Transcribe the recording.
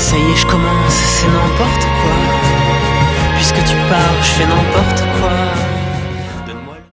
Ça y est, je commence, c'est n'importe quoi. Puisque tu pars, je fais n'importe quoi.